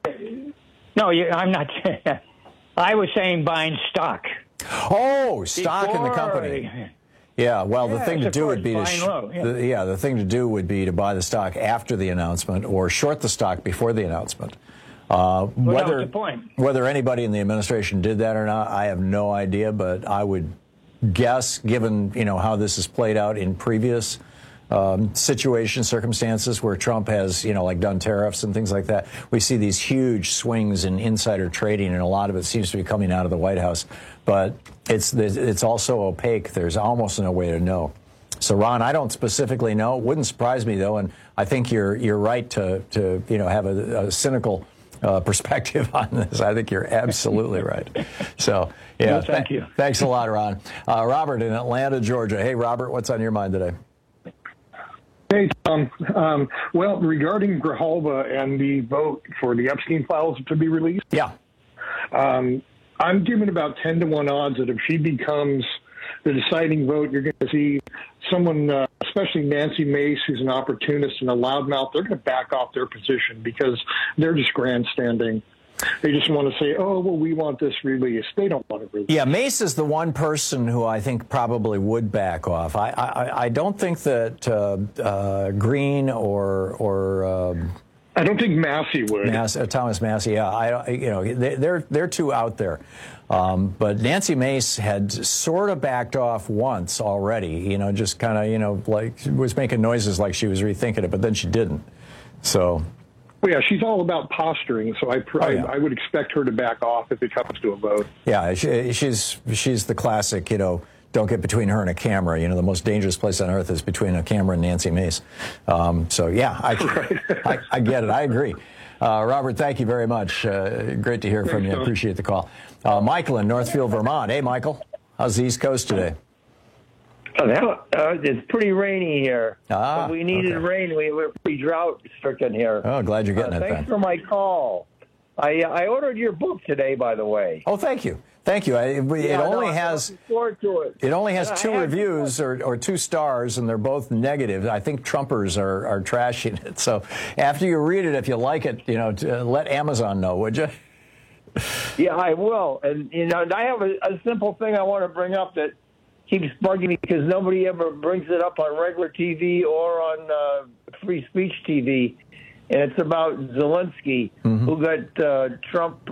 I'm not. I was saying buying stock. Oh, stock in the company. Yeah. Well, the thing to do would be the thing to do would be to buy the stock after the announcement or short the stock before the announcement. That was the point. Whether anybody in the administration did that or not, I have no idea. But I would guess, given how this has played out in previous circumstances where Trump has, done tariffs and things like that. We see these huge swings in insider trading, and a lot of it seems to be coming out of the White House. But it's also opaque. There's almost no way to know. So, Ron, I don't specifically know. It wouldn't surprise me, though, and I think you're right to have a cynical perspective on this. I think you're absolutely right. So, yeah, well, thank you. Thanks a lot, Ron. Robert in Atlanta, Georgia. Hey, Robert, what's on your mind today? Hey, Tom. Well, regarding Grijalva and the vote for the Epstein files to be released, I'm giving about 10-to-1 odds that if she becomes the deciding vote, you're going to see someone, especially Nancy Mace, who's an opportunist and a loudmouth, they're going to back off their position because they're just grandstanding. They just want to say, oh, well, we want this released. They don't want it released. Yeah, Mace is the one person who I think probably would back off. I don't think that Green or I don't think Massey would. Thomas Massey, yeah. They're too out there. But Nancy Mace had sort of backed off once already, just kind of, like was making noises like she was rethinking it, but then she didn't. So. Well, yeah, she's all about posturing, so I would expect her to back off if it comes to a vote. Yeah, she's the classic, don't get between her and a camera. The most dangerous place on earth is between a camera and Nancy Mace. So, yeah, I get it. I agree. Robert, thank you very much. Great to hear from you. I appreciate the call. Michael in Northfield, Vermont. Hey, Michael. How's the East Coast today? It's pretty rainy here. But we needed rain. We're pretty drought-stricken here. Oh, glad you're getting it, Thanks for my call. I ordered your book today, by the way. Oh, thank you. Thank you. It only has 2 reviews or 2 stars, and they're both negative. I think Trumpers are trashing it. So after you read it, if you like it, let Amazon know, would you? Yeah, I will. And I have a simple thing I want to bring up that keeps bugging me because nobody ever brings it up on regular TV or on free speech TV, and it's about Zelensky, who got Trump,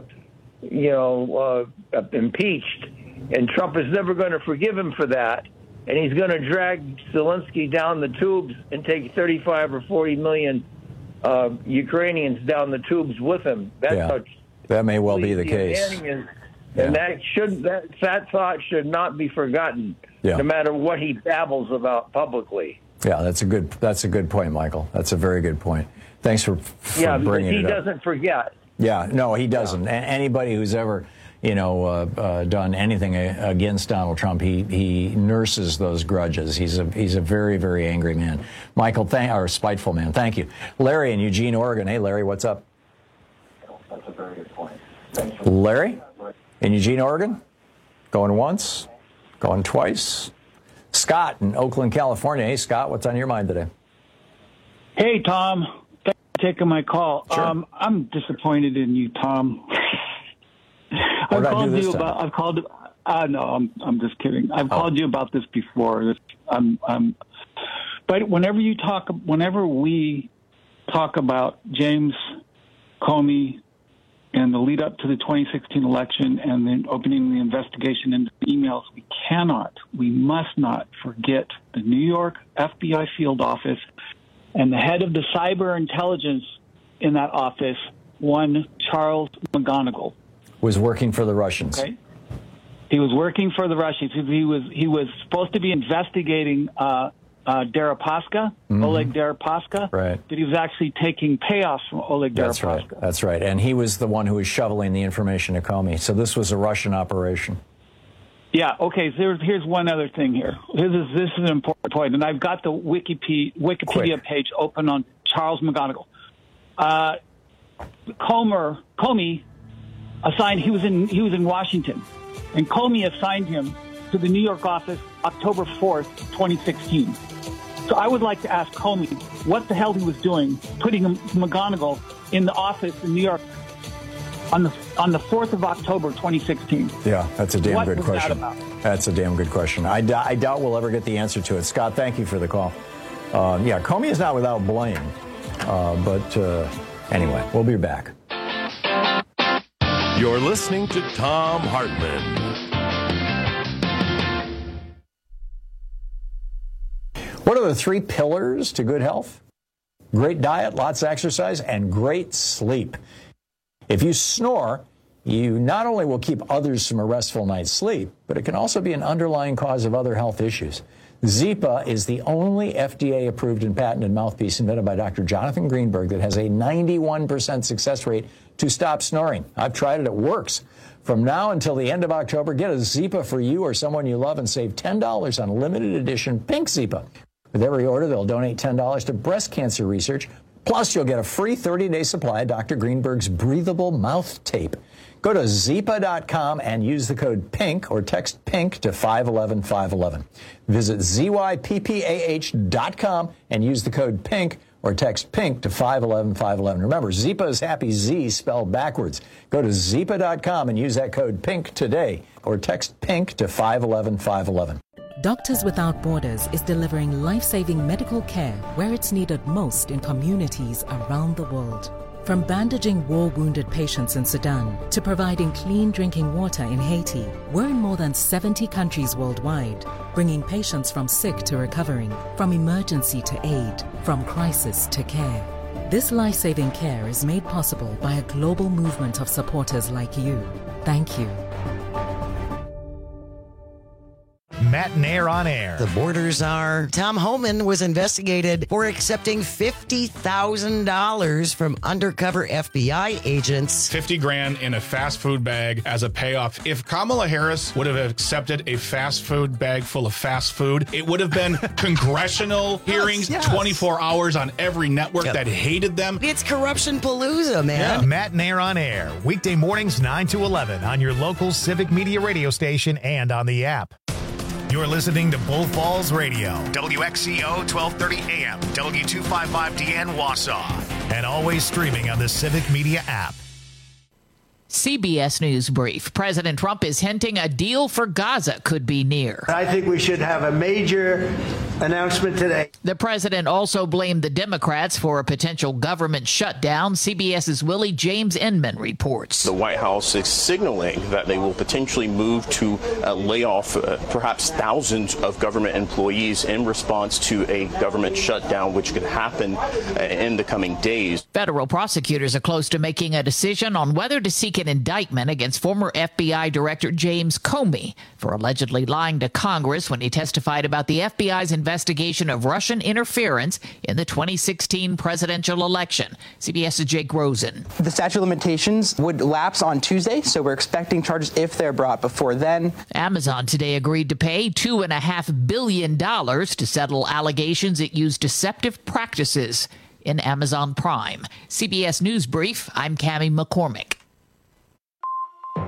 impeached, and Trump is never going to forgive him for that, and he's going to drag Zelensky down the tubes and take 35 or 40 million Ukrainians down the tubes with him. That may well be the case. And that thought should not be forgotten, no matter what he babbles about publicly. Yeah, that's a good point, Michael. That's a very good point. Thanks for bringing it up. He doesn't forget. Yeah, no, he doesn't. Anybody who's ever, done anything against Donald Trump, he nurses those grudges. He's a very, very angry man. Michael, or spiteful man. Thank you. Larry in Eugene, Oregon. Hey, Larry, what's up? That's a very good point. Larry in Eugene, Oregon? Going once? Going twice? Scott in Oakland, California. Hey, Scott, what's on your mind today? Hey, Tom. Thanks for taking my call. Sure. I'm disappointed in you, Tom. What did I do this time? No, I'm just kidding. I've called you about this before. But whenever we talk about James Comey and the lead up to the 2016 election and then opening the investigation into the emails, we must not forget the New York FBI field office and the head of the cyber intelligence in that office, one Charles McGonigal. Was working for the Russians. Okay. He was working for the Russians. He was supposed to be investigating Deripaska, Oleg Deripaska. Right. But he was actually taking payoffs from Oleg Deripaska. That's right. And he was the one who was shoveling the information to Comey. So this was a Russian operation. Yeah. Okay. So here's one other thing here. This is an important point, and I've got the Wikipedia page open on Charles McGonigal. Comey assigned. He was in Washington, and Comey assigned him to the New York office October 4th, 2016. So I would like to ask Comey what the hell he was doing, putting McGonigal in the office in New York on the 4th of October, 2016. Yeah, that's a damn good question. What was that about? That's a damn good question. I doubt we'll ever get the answer to it. Scott, thank you for the call. Comey is not without blame. But anyway, we'll be back. You're listening to Thom Hartmann. What are the 3 pillars to good health? Great diet, lots of exercise, and great sleep. If you snore, you not only will keep others from a restful night's sleep, but it can also be an underlying cause of other health issues. Zypa is the only FDA-approved and patented mouthpiece invented by Dr. Jonathan Greenberg that has a 91% success rate to stop snoring. I've tried it. It works. From now until the end of October, get a Zypa for you or someone you love and save $10 on limited edition Pink Zypa. With every order, they'll donate $10 to breast cancer research. Plus, you'll get a free 30-day supply of Dr. Greenberg's breathable mouth tape. Go to Zypa.com and use the code PINK or text PINK to 511-511. Visit ZYPPAH.com and use the code PINK or text PINK to 511-511. Remember, Zypa is happy Z spelled backwards. Go to Zypa.com and use that code PINK today or text PINK to 511-511. Doctors Without Borders is delivering life-saving medical care where it's needed most in communities around the world. From bandaging war-wounded patients in Sudan to providing clean drinking water in Haiti, we're in more than 70 countries worldwide, bringing patients from sick to recovering, from emergency to aid, from crisis to care. This life-saving care is made possible by a global movement of supporters like you. Thank you. Matt and Air on Air. The borders are. Tom Homan was investigated for accepting $50,000 from undercover FBI agents. $50,000 in a fast food bag as a payoff. If Kamala Harris would have accepted a fast food bag full of fast food, it would have been congressional hearings, 24 hours on every network that hated them. It's corruption palooza, man. Yeah. Matt and Air on Air. Weekday mornings 9 to 11 on your local Civic Media radio station and on the app. You're listening to Bull Falls Radio, WXCO 1230 AM, W255DN Wausau, and always streaming on the Civic Media app. CBS News Brief. President Trump is hinting a deal for Gaza could be near. I think we should have a major announcement today. The president also blamed the Democrats for a potential government shutdown. CBS's Willie James Inman reports. The White House is signaling that they will potentially move to lay off perhaps thousands of government employees in response to a government shutdown, which could happen in the coming days. Federal prosecutors are close to making a decision on whether to seek an indictment against former FBI Director James Comey for allegedly lying to Congress when he testified about the FBI's investigation of Russian interference in the 2016 presidential election. CBS's Jake Rosen. The statute of limitations would lapse on Tuesday, so we're expecting charges if they're brought before then. Amazon today agreed to pay $2.5 billion to settle allegations it used deceptive practices in Amazon Prime. CBS News Brief, I'm Cammie McCormick.